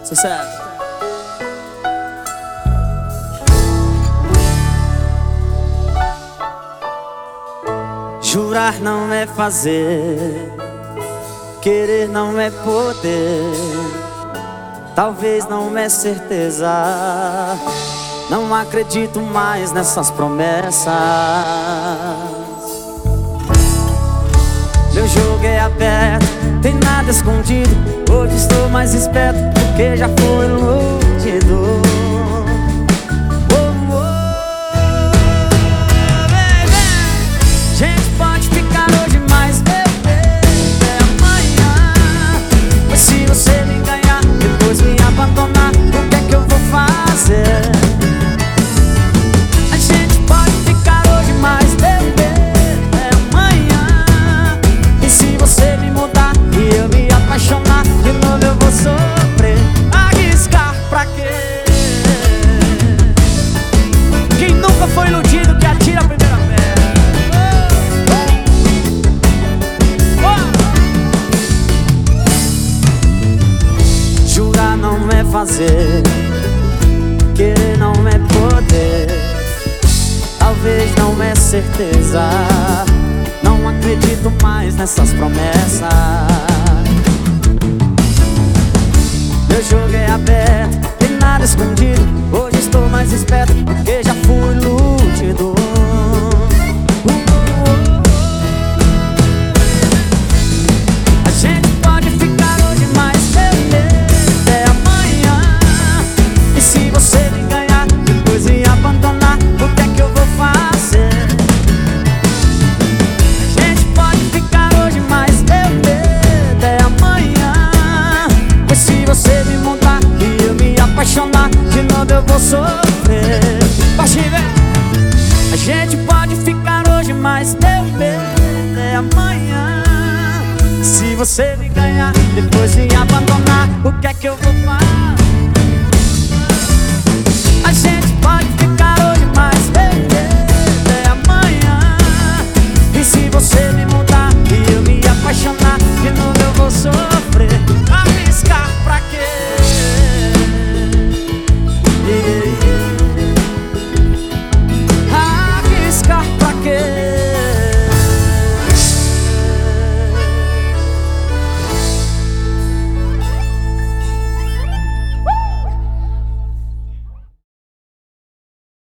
Sucesso. Jurar não é fazer, querer não é poder, talvez não é certeza. Não acredito mais nessas promessas. Meu jogo é aberto, tem nada escondido. Hoje estou mais esperto porque já fui iludido. Gente pode ficar hoje, mas beber até amanhã. Mas se você me ganhar, depois me abandonar, o que é que eu vou fazer? A gente pode ficar hoje, mas beber até amanhã. E se você me mudar e eu me apaixonar, de novo eu vou sofrer. Arriscar pra quê? Quem nunca foi iludido que atira a primeira pedra. Jurar não é fazer, querer não é poder, talvez não é certeza. Não acredito mais nessas promessas. Meu jogo é aberto, tem nada escondido. Hoje estou mais esperto porque já fui iludido. A gente pode ficar hoje, mas beber até amanhã. E se você me ganhar, depois me abandonar, o que é que eu vou fazer? A gente pode ficar hoje, mas beber até amanhã. Mas se você me mudar e eu me apaixonar, de novo eu vou sofrer. Pode ver. A gente pode ficar hoje, mas beber até amanhã. Se você me ganhar, depois me abandonar, o que é que eu vou fazer?